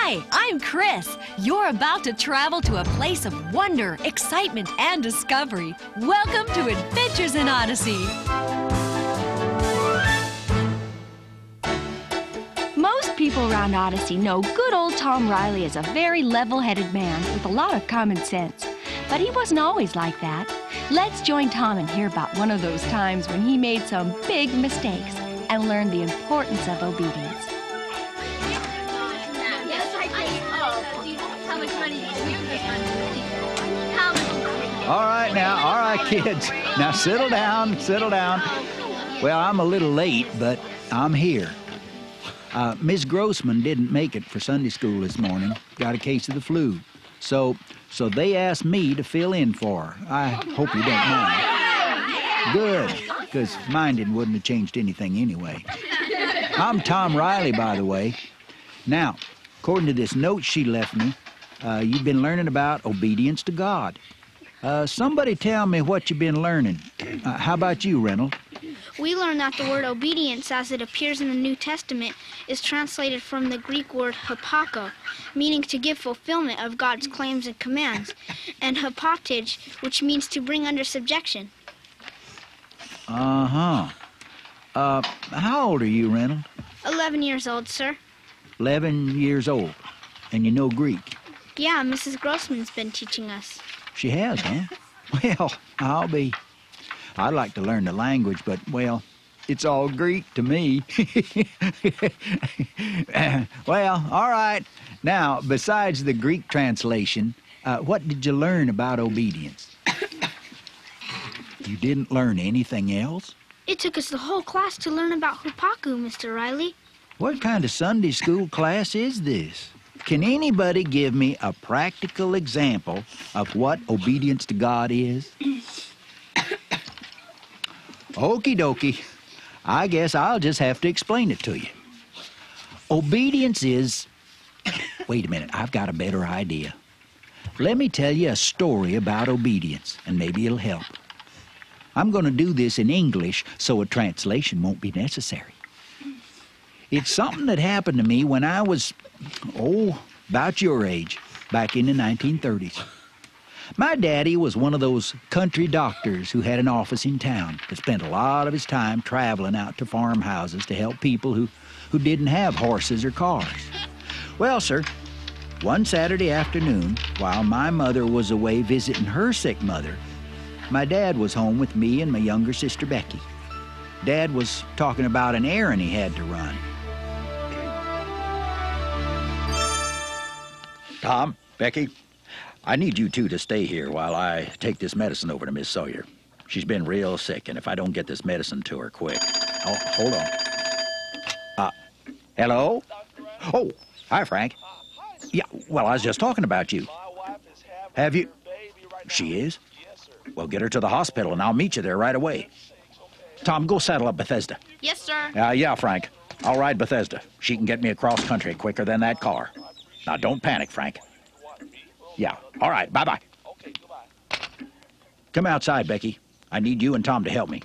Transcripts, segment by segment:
Hi, I'm Chris. You're about to travel to a place of wonder, excitement, and discovery. Welcome to Adventures in Odyssey. Most people around Odyssey know good old Tom Riley is a very level-headed man with a lot of common sense. But he wasn't always like that. Let's join Tom and hear about one of those times when he made some big mistakes and learned the importance of obedience. All right, kids. Now, settle down. Well, I'm a little late, but I'm here. Miss Grossman didn't make it for Sunday school this morning. Got a case of the flu. So they asked me to fill in for her. I hope you don't mind. Good, because mine wouldn't have changed anything anyway. I'm Tom Riley, by the way. Now, according to this note she left me, you've been learning about obedience to God. Somebody tell me what you've been learning. How about you, Reynolds? We learned that the word obedience, as it appears in the New Testament, is translated from the Greek word hypoko, meaning to give fulfillment of God's claims and commands, and hypotage, which means to bring under subjection. Uh-huh. How old are you, Reynolds? 11 years old, sir. 11 years old. And you know Greek? Yeah, Mrs. Grossman's been teaching us. She has, huh? Well, I'd like to learn the language, but, well, it's all Greek to me. Well, all right. Now, besides the Greek translation, what did you learn about obedience? You didn't learn anything else? It took us the whole class to learn about hupaku, Mr. Riley. What kind of Sunday school class is this? Can anybody give me a practical example of what obedience to God is? Okie dokie. I guess I'll just have to explain it to you. Obedience is... Wait a minute, I've got a better idea. Let me tell you a story about obedience, and maybe it'll help. I'm going to do this in English so a translation won't be necessary. It's something that happened to me when I was, about your age, back in the 1930s. My daddy was one of those country doctors who had an office in town that spent a lot of his time traveling out to farmhouses to help people who didn't have horses or cars. Well, sir, one Saturday afternoon, while my mother was away visiting her sick mother, my dad was home with me and my younger sister, Becky. Dad was talking about an errand he had to run. Tom, Becky, I need you two to stay here while I take this medicine over to Miss Sawyer. She's been real sick, and if I don't get this medicine to her quick... Oh, hold on. Hello? Oh, hi, Frank. Yeah, well, I was just talking about you. Have you... She is? Well, get her to the hospital, and I'll meet you there right away. Tom, go saddle up Bethesda. Yes, sir. Yeah, Frank. I'll ride Bethesda. She can get me across country quicker than that car. Now, don't panic, Frank. Yeah, all right, bye-bye. Okay, goodbye. Come outside, Becky. I need you and Tom to help me.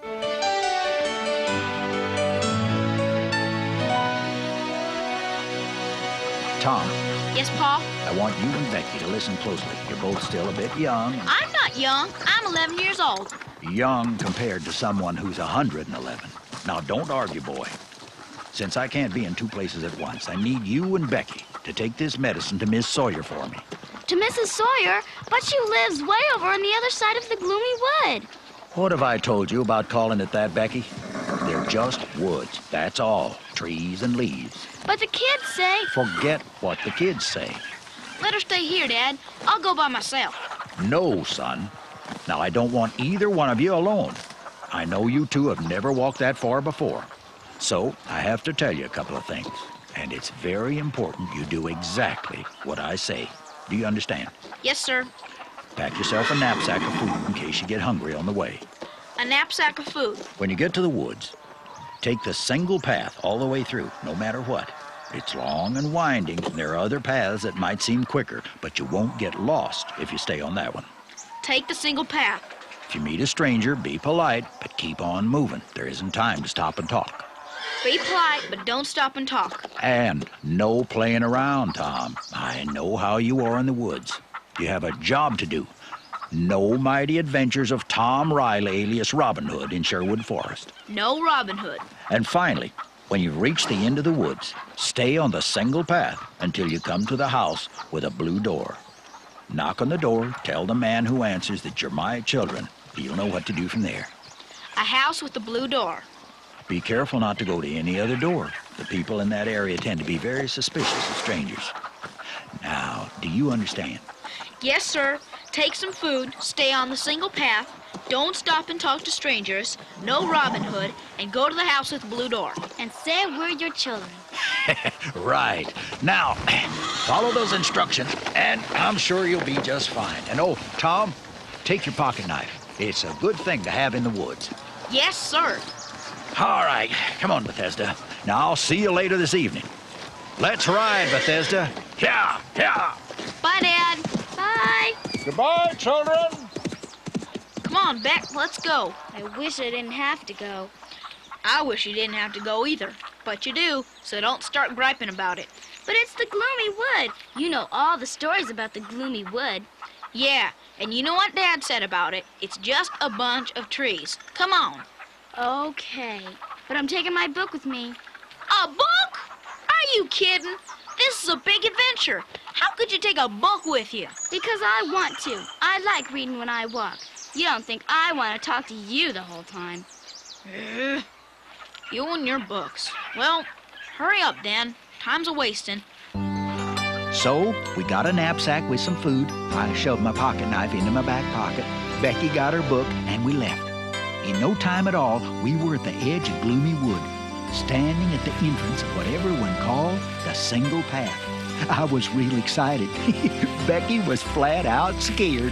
Tom. Yes, Pa? I want you and Becky to listen closely. You're both still a bit young. I'm not young. I'm 11 years old. Young compared to someone who's 111. Now, don't argue, boy. Since I can't be in two places at once, I need you and Becky to take this medicine to Miss Sawyer for me. To Mrs. Sawyer? But she lives way over on the other side of the gloomy wood. What have I told you about calling it that, Becky? They're just woods, that's all. Trees and leaves. But the kids say... Forget what the kids say. Let her stay here, Dad. I'll go by myself. No, son. Now, I don't want either one of you alone. I know you two have never walked that far before. So, I have to tell you a couple of things. And it's very important you do exactly what I say. Do you understand? Yes, sir. Pack yourself a knapsack of food in case you get hungry on the way. A knapsack of food. When you get to the woods, take the single path all the way through, no matter what. It's long and winding, and there are other paths that might seem quicker, but you won't get lost if you stay on that one. Take the single path. If you meet a stranger, be polite, but keep on moving. There isn't time to stop and talk. Be polite, but don't stop and talk. And no playing around, Tom. I know how you are in the woods. You have a job to do. No mighty adventures of Tom Riley, alias Robin Hood, in Sherwood Forest. No Robin Hood. And finally, when you reach the end of the woods, stay on the single path until you come to the house with a blue door. Knock on the door, tell the man who answers that you're my children. You'll know what to do from there. A house with a blue door. Be careful not to go to any other door. The people in that area tend to be very suspicious of strangers. Now, do you understand? Yes, sir. Take some food, stay on the single path, don't stop and talk to strangers, no Robin Hood, and go to the house with the blue door. And say we're your children. Right. Now, follow those instructions, and I'm sure you'll be just fine. And oh, Tom, take your pocket knife. It's a good thing to have in the woods. Yes, sir. All right. Come on, Bethesda. Now, I'll see you later this evening. Let's ride, Bethesda. Yeah, yeah. Bye, Dad. Bye. Goodbye, children. Come on, Beck, let's go. I wish I didn't have to go. I wish you didn't have to go either, but you do, so don't start griping about it. But it's the Gloomy Wood. You know all the stories about the Gloomy Wood. Yeah, and you know what Dad said about it? It's just a bunch of trees. Come on. Okay, but I'm taking my book with me. A book? Are you kidding? This is a big adventure. How could you take a book with you? Because I want to. I like reading when I walk. You don't think I want to talk to you the whole time. You and your books. Well, hurry up, then. Time's a-wasting. So, we got a knapsack with some food. I shoved my pocket knife into my back pocket. Becky got her book, and we left. In no time at all, we were at the edge of Gloomy Wood, standing at the entrance of what everyone called the Single Path. I was real excited. Becky was flat out scared.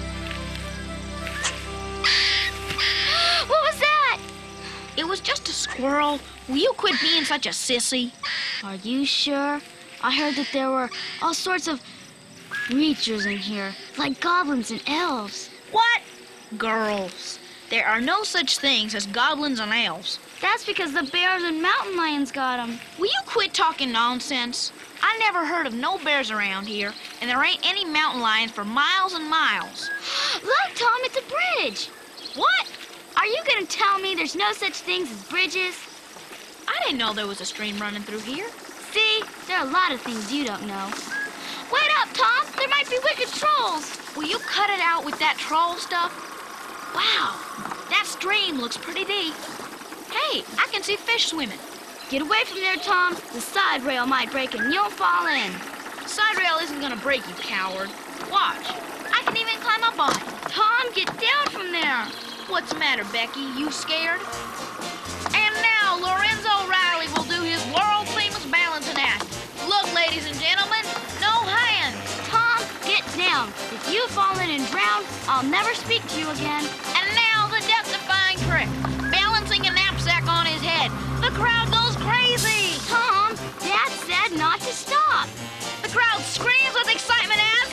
What was that? It was just a squirrel. Will you quit being such a sissy? Are you sure? I heard that there were all sorts of creatures in here, like goblins and elves. What? Girls. There are no such things as goblins and elves. That's because the bears and mountain lions got them. Will you quit talking nonsense? I never heard of no bears around here, and there ain't any mountain lions for miles and miles. Look, Tom, it's a bridge. What? Are you going to tell me there's no such things as bridges? I didn't know there was a stream running through here. See, there are a lot of things you don't know. Wait up, Tom. There might be wicked trolls. Will you cut it out with that troll stuff? Wow, that stream looks pretty deep. Hey, I can see fish swimming. Get away from there, Tom. The side rail might break and you'll fall in. The side rail isn't gonna break, you coward. Watch, I can even climb up on it. Tom, get down from there. What's the matter, Becky? You scared? And now, Lorenzo Riley will do his world-famous balancing act. Look, ladies and gentlemen, no hands. Tom, get down. If you fall in and drown, I'll never speak to you again. And now, the death-defying trick. Balancing a knapsack on his head. The crowd goes crazy. Tom, Dad said not to stop. The crowd screams with excitement as...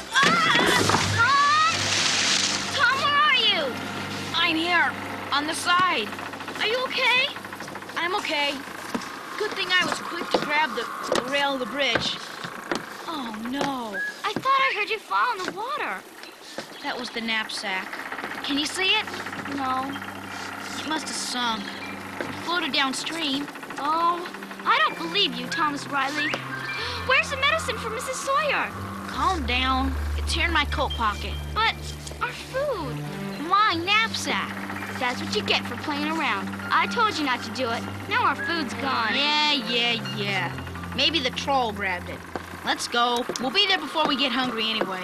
Tom! Tom, where are you? I'm here, on the side. Are you okay? I'm okay. Good thing I was quick to grab the rail of the bridge. Oh, no. I thought I heard you fall in the water. That was the knapsack. Can you see it? No. It must have sunk. It floated downstream. Oh, I don't believe you, Thomas Riley. Where's the medicine for Mrs. Sawyer? Calm down. It's here in my coat pocket. But our food. My knapsack. That's what you get for playing around. I told you not to do it. Now our food's gone. Yeah. Maybe the troll grabbed it. Let's go. We'll be there before we get hungry anyway.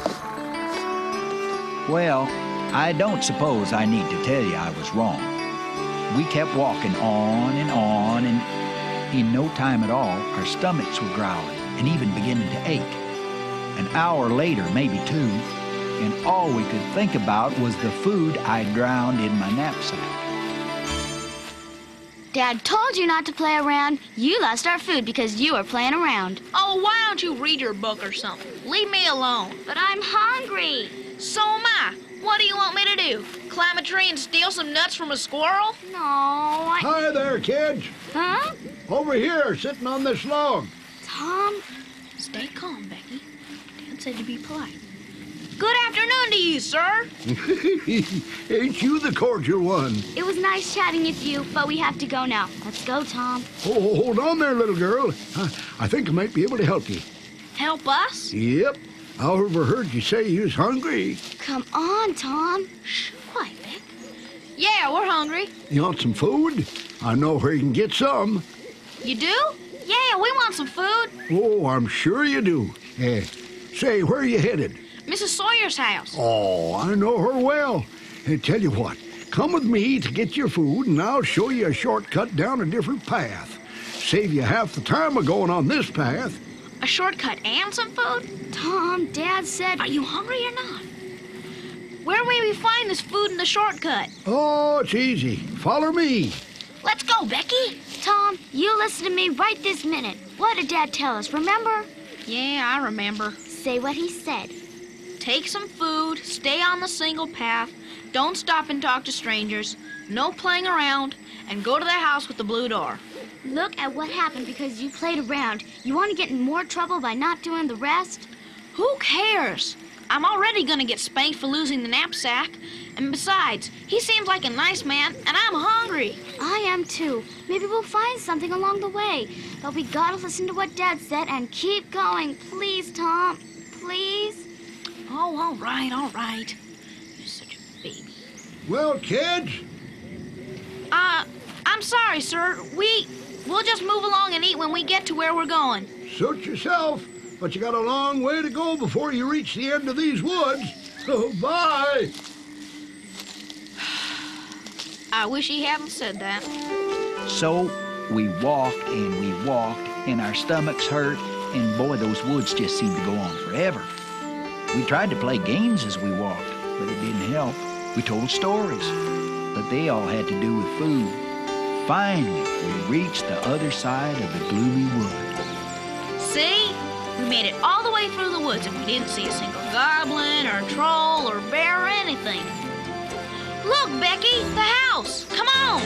Well, I don't suppose I need to tell you I was wrong. We kept walking on, and in no time at all, our stomachs were growling and even beginning to ache. An hour later, maybe two, and all we could think about was the food I drowned in my knapsack. Dad told you not to play around. You lost our food because you were playing around. Oh, why don't you read your book or something? Leave me alone. But I'm hungry. So am I. What do you want me to do? Climb a tree and steal some nuts from a squirrel? No, I... Hi there, kids. Huh? Over here, sitting on this log. Tom? Stay calm, Becky. Dad said to be polite. Good afternoon to you, sir. Ain't you the cordial one? It was nice chatting with you, but we have to go now. Let's go, Tom. Oh, hold on there, little girl. I think I might be able to help you. Help us? Yep. I overheard you say you was hungry. Come on, Tom. Shh, quiet, Beck. Yeah, we're hungry. You want some food? I know where you can get some. You do? Yeah, we want some food. Oh, I'm sure you do. Say, where are you headed? Mrs. Sawyer's house. Oh, I know her well. Tell you what, come with me to get your food, and I'll show you a shortcut down a different path. Save you half the time of going on this path. A shortcut and some food? Tom, Dad said... Are you hungry or not? Where may we find this food in the shortcut? Oh, it's easy. Follow me. Let's go, Becky. Tom, you listen to me right this minute. What did Dad tell us, remember? Yeah, I remember. Say what he said. Take some food, stay on the single path, don't stop and talk to strangers, no playing around, and go to the house with the blue door. Look at what happened because you played around. You want to get in more trouble by not doing the rest? Who cares? I'm already gonna get spanked for losing the knapsack. And besides, he seems like a nice man, and I'm hungry. I am too. Maybe we'll find something along the way. But we gotta listen to what Dad said and keep going. Please, Tom. Please? Oh, all right, all right. You're such a baby. Well, kids, I'm sorry, sir. We'll just move along and eat when we get to where we're going. suit yourself. But you got a long way to go before you reach the end of these woods. So, bye. I wish he hadn't said that. So we walked and our stomachs hurt, and boy, those woods just seemed to go on forever. We tried to play games as we walked, but it didn't help. We told stories, but they all had to do with food. Finally, we reached the other side of the gloomy wood. See? We made it all the way through the woods and we didn't see a single goblin or troll or bear or anything. Look, Becky, the house. Come on.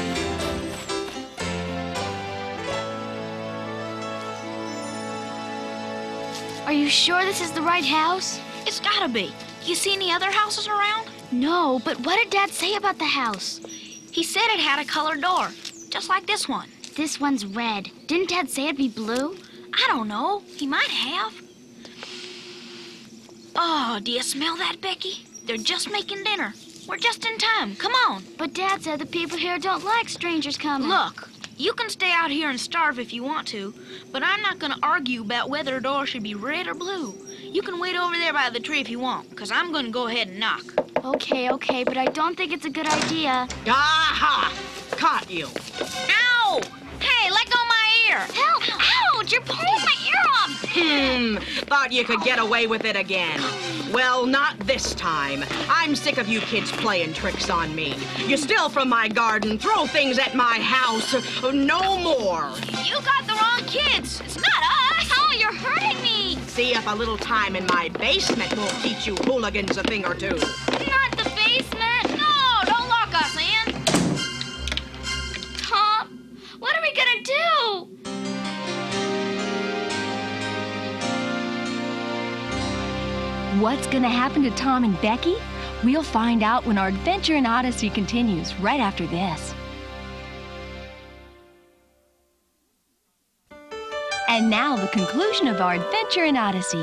Are you sure this is the right house? It's gotta be. You see any other houses around? No, but what did Dad say about the house? He said it had a colored door, just like this one. This one's red. Didn't Dad say it'd be blue? I don't know. He might have. Oh, do you smell that, Becky? They're just making dinner. We're just in time. Come on. But Dad said the people here don't like strangers coming. Look, you can stay out here and starve if you want to, but I'm not going to argue about whether a door should be red or blue. You can wait over there by the tree if you want, because I'm going to go ahead and knock. Okay, but I don't think it's a good idea. Aha! Caught you. Ow! Hey, let go of my ear. Help! Ouch! You're pulling my ear off! Thought you could get away with it again. Well, not this time. I'm sick of you kids playing tricks on me. You steal from my garden, throw things at my house. No more. You got the wrong kids. It's not us. Oh, you're hurting me! See if a little time in my basement will teach you hooligans a thing or two. Not the basement! No, don't lock us in. Tom, what are we gonna do? What's going to happen to Tom and Becky? We'll find out when our adventure in Odyssey continues right after this. And now the conclusion of our adventure in Odyssey.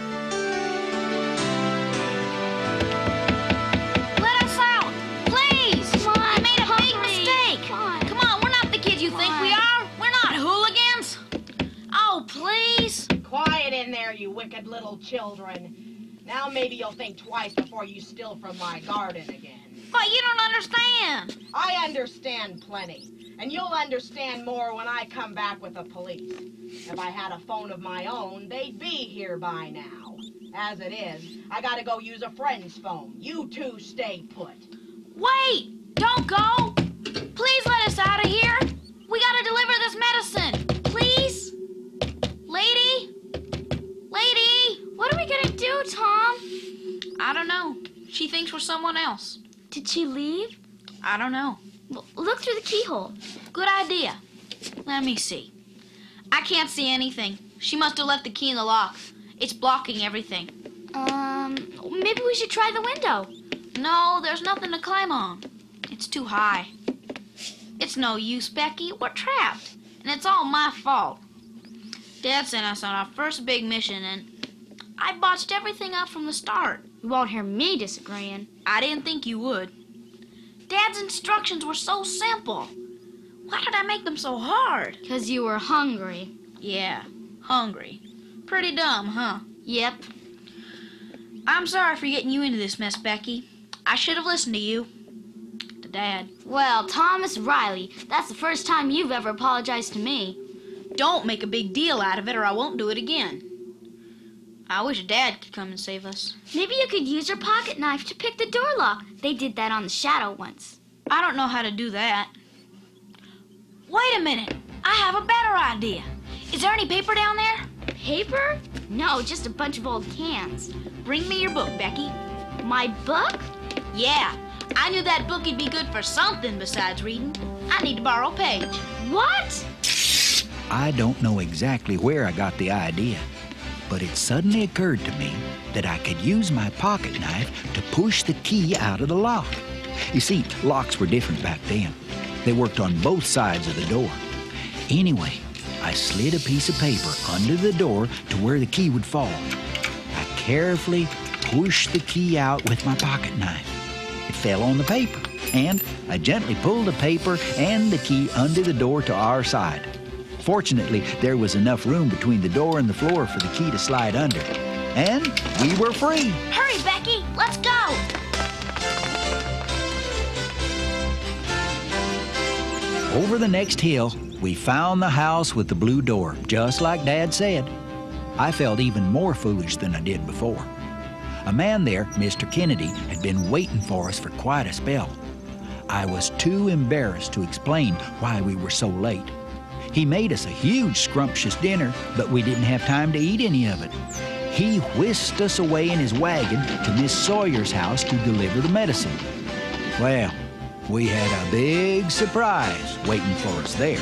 Let us out, please. Come on, we made a big hurry. mistake. Come on. Come on, we're not the kids you think we are. We're not hooligans. Oh, please. Quiet in there, you wicked little children. Now maybe you'll think twice before you steal from my garden again. But you don't understand. I understand plenty. And you'll understand more when I come back with the police. If I had a phone of my own, they'd be here by now. As it is, I gotta go use a friend's phone. You two stay put. Wait, don't go. Please let us out of here. We gotta deliver this medicine. Please? Lady? Lady? What are we gonna do, Tom? I don't know. She thinks we're someone else. Did she leave? I don't know. Look through the keyhole. Good idea. Let me see. I can't see anything. She must have left the key in the lock. It's blocking everything. Maybe we should try the window. No, there's nothing to climb on. It's too high. It's no use, Becky. We're trapped. And it's all my fault. Dad sent us on our first big mission, and I botched everything up from the start. You won't hear me disagreeing. I didn't think you would. Dad's instructions were so simple. Why did I make them so hard? 'Cause you were hungry. Yeah, hungry. Pretty dumb, huh? Yep. I'm sorry for getting you into this mess, Becky. I should have listened to you. To Dad. Well, Thomas Riley, that's the first time you've ever apologized to me. Don't make a big deal out of it or I won't do it again. I wish Dad could come and save us. Maybe you could use your pocket knife to pick the door lock. They did that on the Shadow once. I don't know how to do that. Wait a minute. I have a better idea. Is there any paper down there? Paper? No, just a bunch of old cans. Bring me your book, Becky. My book? Yeah, I knew that book would be good for something besides reading. I need to borrow a page. What? I don't know exactly where I got the idea, but it suddenly occurred to me that I could use my pocket knife to push the key out of the lock. You see, locks were different back then. They worked on both sides of the door. Anyway, I slid a piece of paper under the door to where the key would fall. I carefully pushed the key out with my pocket knife. It fell on the paper, and I gently pulled the paper and the key under the door to our side. Fortunately, there was enough room between the door and the floor for the key to slide under. And we were free. Hurry, Becky. Let's go. Over the next hill, we found the house with the blue door, just like Dad said. I felt even more foolish than I did before. A man there, Mr. Kennedy, had been waiting for us for quite a spell. I was too embarrassed to explain why we were so late. He made us a huge scrumptious dinner, but we didn't have time to eat any of it. He whisked us away in his wagon to Miss Sawyer's house to deliver the medicine. Well, we had a big surprise waiting for us there.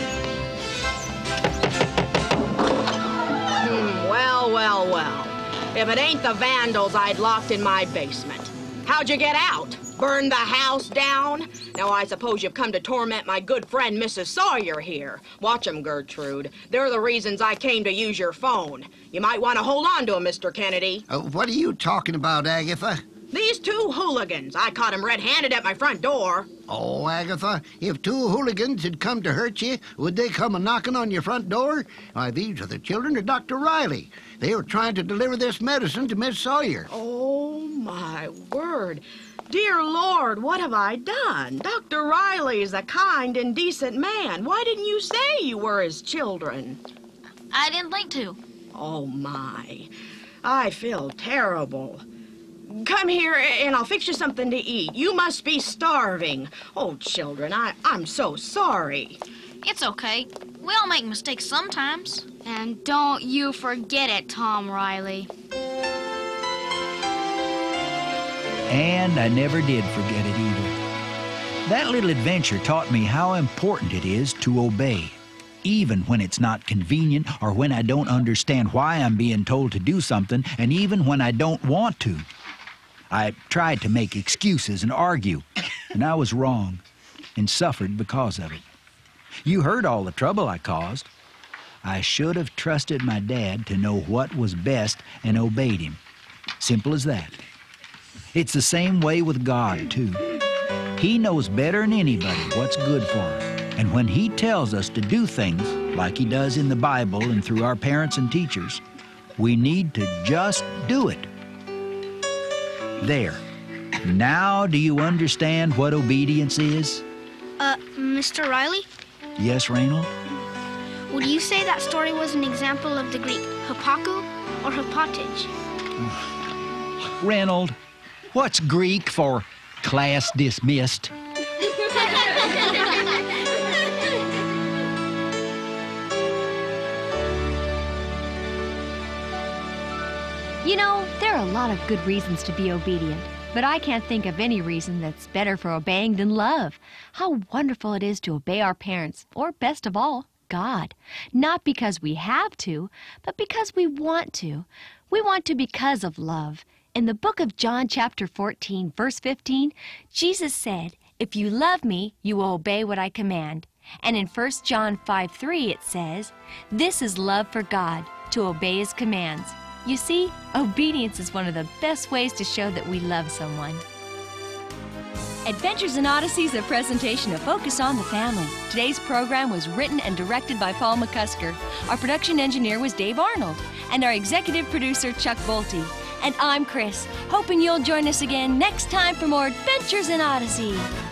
Well. If it ain't the vandals I'd locked in my basement. How'd you get out? Burn the house down? Now, I suppose you've come to torment my good friend, Mrs. Sawyer here. Watch 'em, Gertrude. They're the reasons I came to use your phone. You might want to hold on to 'em, Mr. Kennedy. What are you talking about, Agatha? These two hooligans. I caught 'em red-handed at my front door. Oh, Agatha, if two hooligans had come to hurt you, would they come a-knocking on your front door? Why, these are the children of Dr. Riley. They were trying to deliver this medicine to Miss Sawyer. Oh, my word. Dear Lord, what have I done? Dr. Riley's a kind and decent man. Why didn't you say you were his children? I didn't think to. Oh, my. I feel terrible. Come here and I'll fix you something to eat. You must be starving. Oh, children, I'm so sorry. It's okay. We all make mistakes sometimes. And don't you forget it, Tom Riley. And I never did forget it either. That little adventure taught me how important it is to obey, even when it's not convenient or when I don't understand why I'm being told to do something, and even when I don't want to. I tried to make excuses and argue, and I was wrong and suffered because of it. You heard all the trouble I caused. I should have trusted my dad to know what was best and obeyed him. Simple as that. It's the same way with God, too. He knows better than anybody what's good for us. And when he tells us to do things, like he does in the Bible and through our parents and teachers, we need to just do it. There. Now do you understand what obedience is? Mr. Riley, Yes, Reynold? would you say that story was an example of the Greek hypaku or hypotage? Reynold, what's Greek for class dismissed? You know, there are a lot of good reasons to be obedient, but I can't think of any reason that's better for obeying than love. How wonderful it is to obey our parents, or best of all, God. Not because we have to, but because we want to. We want to because of love. In the book of John chapter 14, verse 15, Jesus said, "If you love me, you will obey what I command." And in 1 John 5:3 it says, "This is love for God, to obey His commands." You see, obedience is one of the best ways to show that we love someone. Adventures in Odyssey is a presentation of Focus on the Family. Today's program was written and directed by Paul McCusker. Our production engineer was Dave Arnold, and our executive producer, Chuck Bolte. And I'm Chris, hoping you'll join us again next time for more Adventures in Odyssey.